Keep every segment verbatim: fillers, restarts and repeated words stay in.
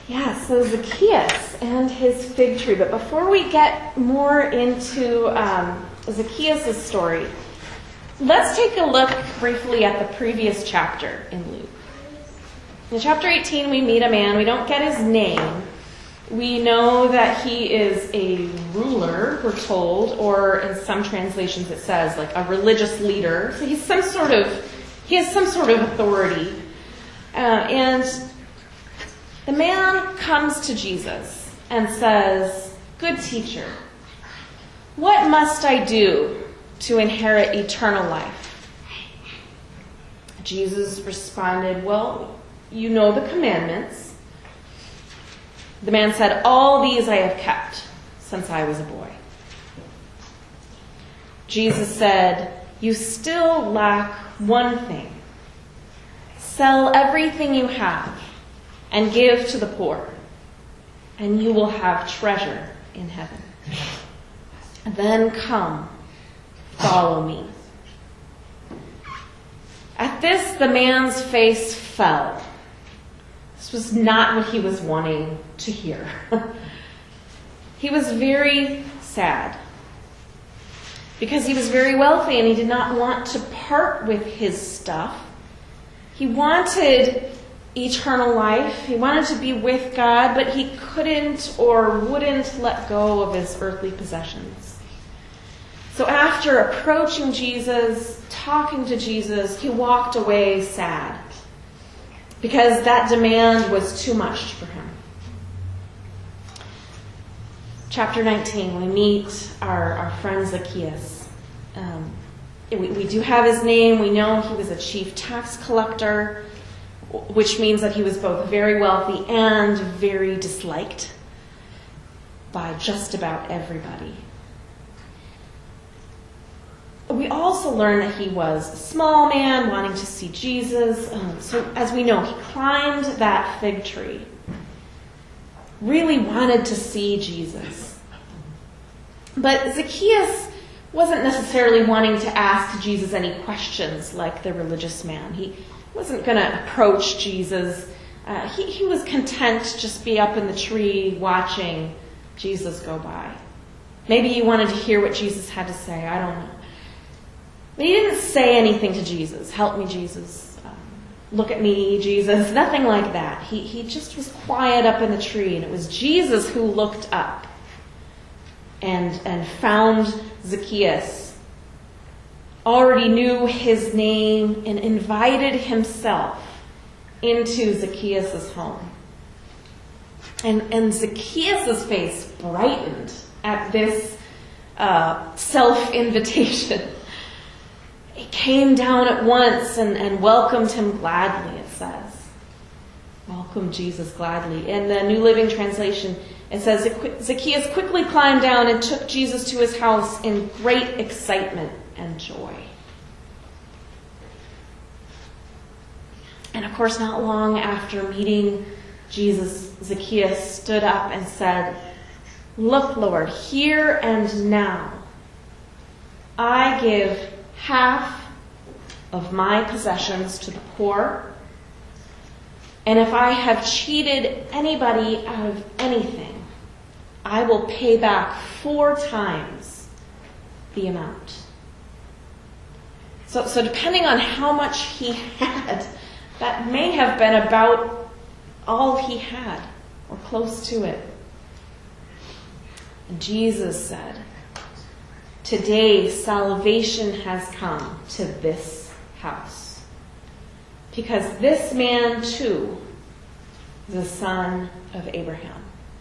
Yeah, so Zacchaeus and his fig tree. But before we get more into um, Zacchaeus' story, let's take a look briefly at the previous chapter in Luke. In chapter eighteen, we meet a man. We don't get his name. We know that he is a ruler, we're told, or in some translations it says like a religious leader. So he's some sort of, he has some sort of authority. Uh, and the man comes to Jesus and says, "Good teacher, what must I do to inherit eternal life?" Jesus responded, "Well, you know the commandments." The man said, "All these I have kept since I was a boy." Jesus said, "You still lack one thing. Sell everything you have and give to the poor, and you will have treasure in heaven. Then come, follow me." At this, the man's face fell. This was not what he was wanting to hear. He was very sad because he was very wealthy and he did not want to part with his stuff. He wanted eternal life. He wanted to be with God, but he couldn't or wouldn't let go of his earthly possessions. So after approaching Jesus, talking to Jesus, he walked away sad because that demand was too much for him. Chapter nineteen, we meet our, our friend Zacchaeus. Um, we, we do have his name. We know he was a chief tax collector, which means that he was both very wealthy and very disliked by just about everybody. We also learn that he was a small man wanting to see Jesus. Um, so as we know, he climbed that fig tree, really wanted to see Jesus. But Zacchaeus wasn't necessarily wanting to ask Jesus any questions like the religious man. He wasn't going to approach Jesus. Uh, he, he was content to just be up in the tree watching Jesus go by. Maybe he wanted to hear what Jesus had to say. I don't know. But he didn't say anything to Jesus. "Help me, Jesus. Um, look at me, Jesus." Nothing like that. He, he just was quiet up in the tree. And it was Jesus who looked up and, and found Zacchaeus, already knew his name, and invited himself into Zacchaeus' home. And, and Zacchaeus' face brightened at this uh, self-invitation. He came down at once and, and welcomed him gladly, it says. Welcomed Jesus gladly. In the New Living Translation, it says, Zacchaeus quickly climbed down and took Jesus to his house in great excitement and joy. And of course, not long after meeting Jesus, Zacchaeus stood up and said, "Look, Lord, here and now, I give half of my possessions to the poor, and if I have cheated anybody out of anything, I will pay back four times the amount." So, so depending on how much he had, that may have been about all he had, or close to it. And Jesus said, "Today salvation has come to this house, because this man too is a son of Abraham."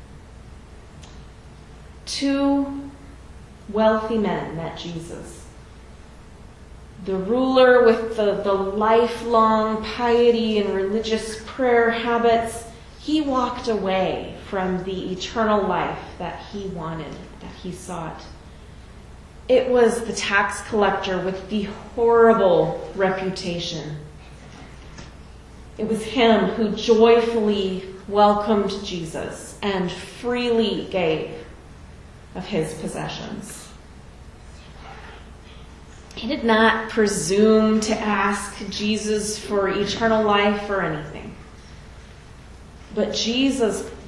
Two wealthy men met Jesus. The ruler with the, the lifelong piety and religious prayer habits, he walked away from the eternal life that he wanted, that he sought. It was the tax collector with the horrible reputation. It was him who joyfully welcomed Jesus and freely gave of his possessions. He did not presume to ask Jesus for eternal life or anything. But Jesus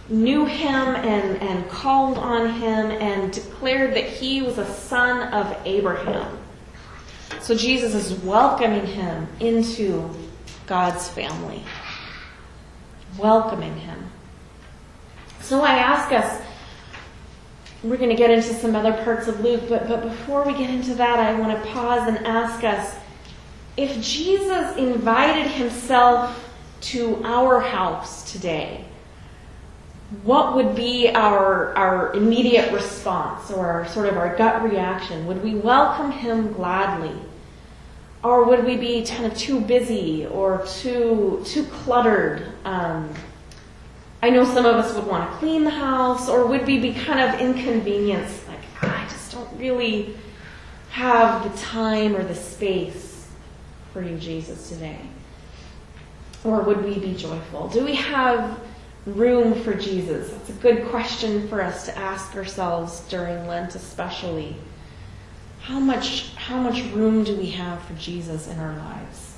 knew him and, and called on him and declared that he was a son of Abraham. So Jesus is welcoming him into God's family. Welcoming him. So I ask us, we're going to get into some other parts of Luke, but, but before we get into that, I want to pause and ask us, if Jesus invited himself to our house today, what would be our, our immediate response or our, sort of our gut reaction? Would we welcome him gladly? Or would we be kind of too busy or too too cluttered? Um, I know some of us would want to clean the house, or would we be kind of inconvenienced, like, I just don't really have the time or the space for you, Jesus, today? Or would we be joyful? Do we have room for Jesus? That's a good question for us to ask ourselves during Lent especially. How much, how much room do we have for Jesus in our lives?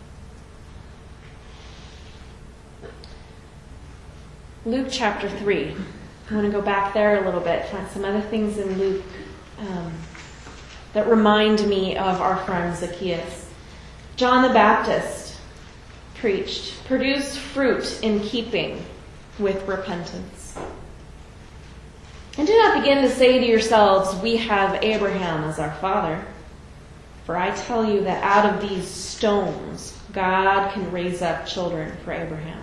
Luke chapter three. I want to go back there a little bit, find some other things in Luke um, that remind me of our friend Zacchaeus. John the Baptist preached, produced fruit in keeping with repentance. And do not begin to say to yourselves, we have Abraham as our father. For I tell you that out of these stones, God can raise up children for Abraham.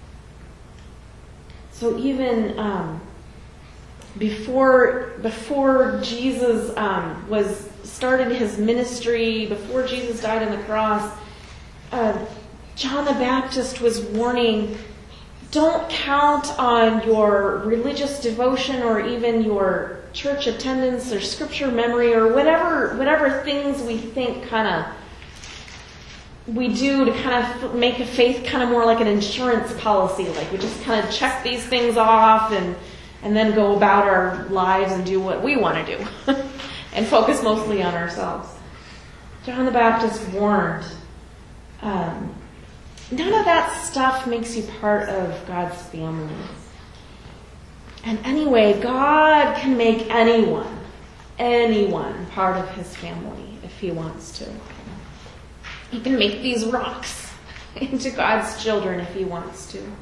So even um, before before Jesus um, was started his ministry, before Jesus died on the cross, uh, John the Baptist was warning, don't count on your religious devotion or even your church attendance or scripture memory or whatever whatever things we think kind of we do to kind of make a faith kind of more like an insurance policy. Like we just kind of check these things off and and then go about our lives and do what we want to do and focus mostly on ourselves. John the Baptist warned, um, none of that stuff makes you part of God's family. And anyway, God can make anyone, anyone part of his family if he wants to. He can make these rocks into God's children if he wants to.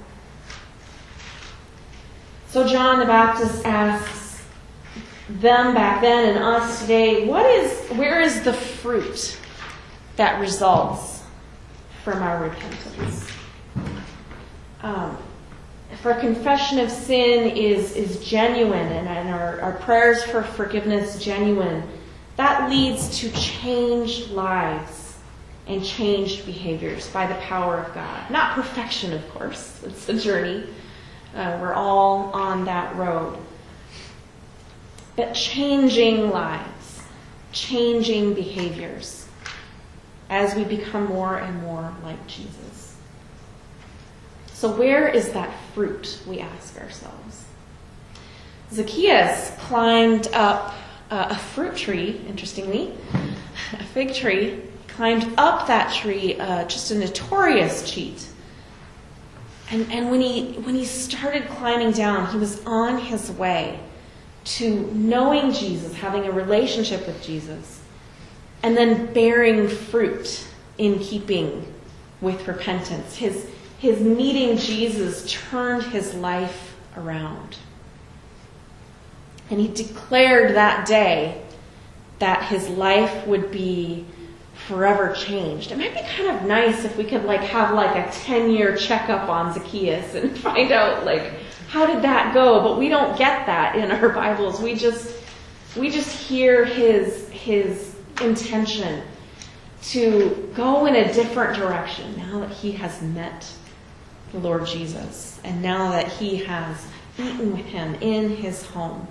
So John the Baptist asks them back then and us today, what is, where is the fruit that results from our repentance? Um, if our confession of sin is, is genuine and, and our, our prayers for forgiveness genuine, that leads to changed lives and changed behaviors by the power of God. Not perfection, of course. It's a journey. Uh, we're all on that road. But changing lives, changing behaviors as we become more and more like Jesus. So where is that fruit, we ask ourselves? Zacchaeus climbed up uh, a fruit tree, interestingly, a fig tree, climbed up that tree, uh, just a notorious cheat. And and when he when he started climbing down, he was on his way to knowing Jesus, having a relationship with Jesus, and then bearing fruit in keeping with repentance. His his meeting Jesus turned his life around. And he declared that day that his life would be forever changed. It might be kind of nice if we could like have like a ten-year checkup on Zacchaeus and find out like how did that go? But we don't get that in our Bibles. We just we just hear his his intention to go in a different direction now that he has met the Lord Jesus and now that he has eaten with him in his home.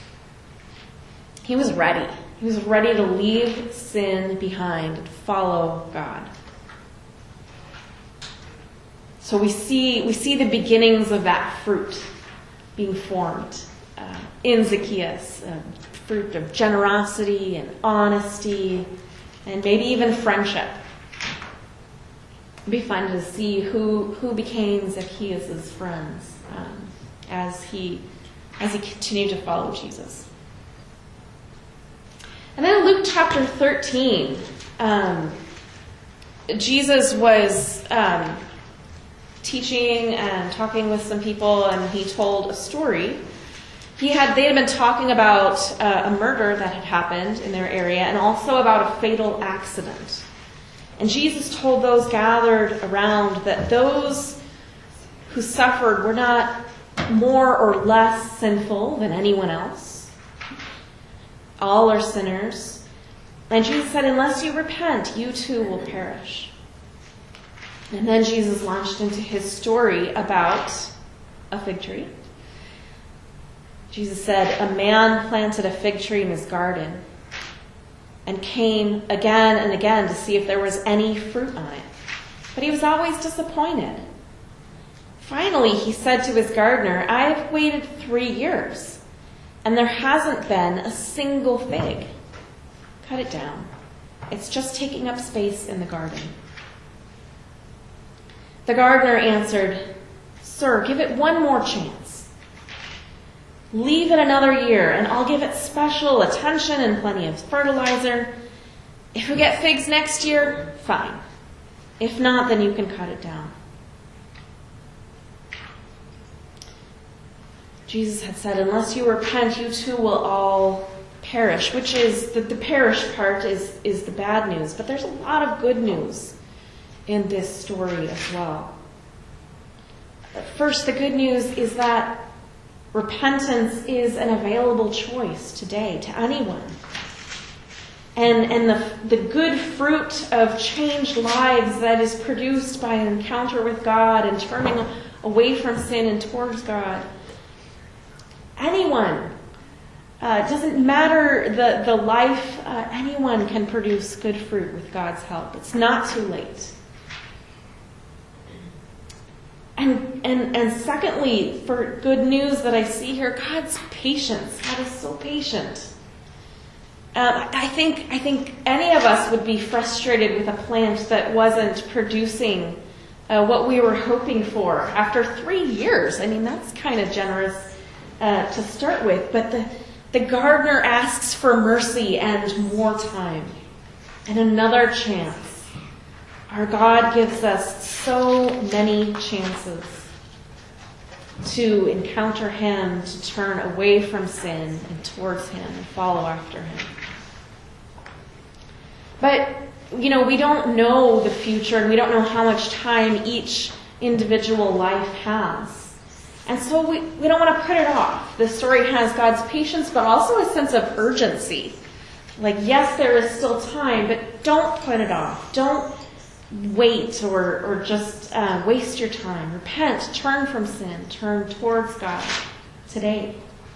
He was ready. He was ready to leave sin behind and follow God. So we see we see the beginnings of that fruit being formed uh, in Zacchaeus, uh, fruit of generosity and honesty, and maybe even friendship. It'd be fun to see who who became Zacchaeus' friends um, as he as he continued to follow Jesus. And then in Luke chapter thirteen, um, Jesus was um, teaching and talking with some people, and he told a story. He had they had been talking about uh, a murder that had happened in their area, and also about a fatal accident. And Jesus told those gathered around that those who suffered were not more or less sinful than anyone else. All are sinners. And Jesus said, unless you repent, you too will perish. And then Jesus launched into his story about a fig tree. Jesus said, a man planted a fig tree in his garden and came again and again to see if there was any fruit on it. But he was always disappointed. Finally, he said to his gardener, I have waited three years, and there hasn't been a single fig. Cut it down. It's just taking up space in the garden. The gardener answered, Sir, give it one more chance. Leave it another year, and I'll give it special attention and plenty of fertilizer. If we get figs next year, fine. If not, then you can cut it down. Jesus had said, unless you repent, you too will all perish, which is, the, the perish part is, is the bad news. But there's a lot of good news in this story as well. First, the good news is that repentance is an available choice today to anyone. And, and the, the good fruit of changed lives that is produced by an encounter with God and turning away from sin and towards God. Anyone. Uh, it doesn't matter the, the life. Uh, anyone can produce good fruit with God's help. It's not too late. And, and, and secondly, for good news that I see here, God's patience. God is so patient. Uh, I think I think any of us would be frustrated with a plant that wasn't producing uh, what we were hoping for after three years. I mean, that's kind of generous uh, to start with. But the, the gardener asks for mercy and more time and another chance. Our God gives us so many chances to encounter him, to turn away from sin and towards him and follow after him. But, you know, we don't know the future, and we don't know how much time each individual life has. And so we, we don't want to put it off. This story has God's patience, but also a sense of urgency. Like, yes, there is still time, but don't put it off. Don't wait or, or just uh, waste your time. Repent, turn from sin, turn towards God today.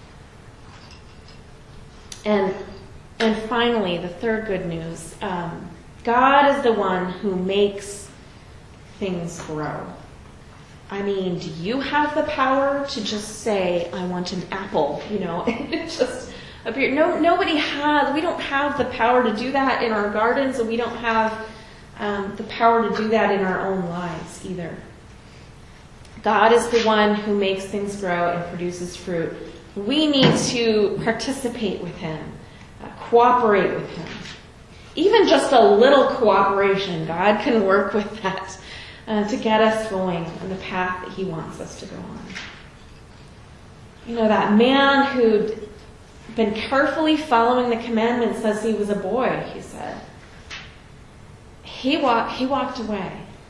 And and finally, the third good news. Um, God is the one who makes things grow. I mean, do you have the power to just say, I want an apple, you know, and it just appear? No, nobody has. We don't have the power to do that in our gardens, and we don't have um, the power to do that in our own lives either. God is the one who makes things grow and produces fruit. We need to participate with him, uh, cooperate with him. Even just a little cooperation, God can work with that uh, to get us going on the path that he wants us to go on. You know, that man who'd been carefully following the commandments since he was a boy, he said. He walked, he walked away.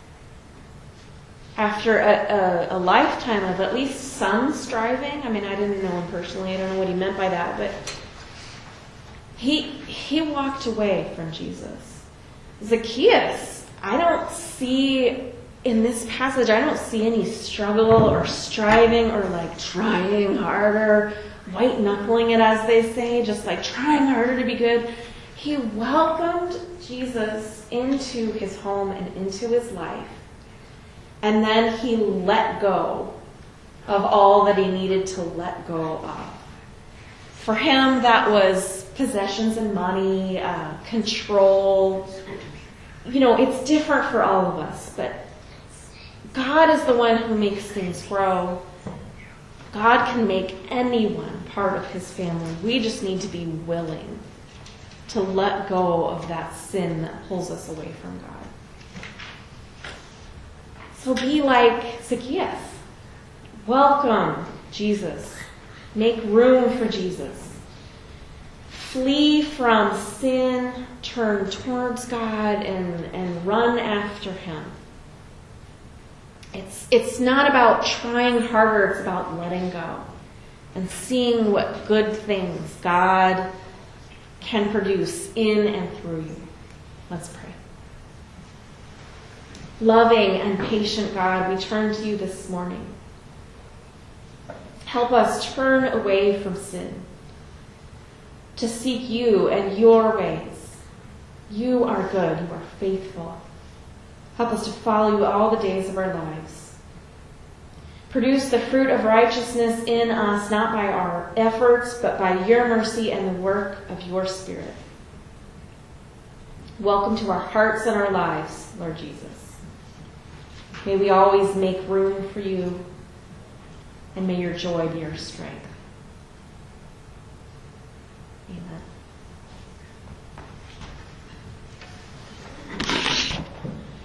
After a, a, a lifetime of at least some striving. I mean, I didn't know him personally. I don't know what he meant by that. But he he walked away from Jesus. Zacchaeus, I don't see in this passage, I don't see any struggle or striving or like trying harder, white knuckling it as they say, just like trying harder to be good. He welcomed Jesus into his home and into his life. And then he let go of all that he needed to let go of. For him, that was possessions and money, uh, control. You know, it's different for all of us, but God is the one who makes things grow. God can make anyone part of his family. We just need to be willing to let go of that sin that pulls us away from God. So be like Zacchaeus. Welcome Jesus. Make room for Jesus. Flee from sin, turn towards God, and, and run after him. It's, it's not about trying harder, it's about letting go and seeing what good things God can produce in and through you. Let's pray. Loving and patient God, we turn to you this morning. Help us turn away from sin, to seek you and your ways. You are good, you are faithful. Help us to follow you all the days of our lives. Produce the fruit of righteousness in us, not by our efforts, but by your mercy and the work of your Spirit. Welcome to our hearts and our lives, Lord Jesus. May we always make room for you, and may your joy be our strength.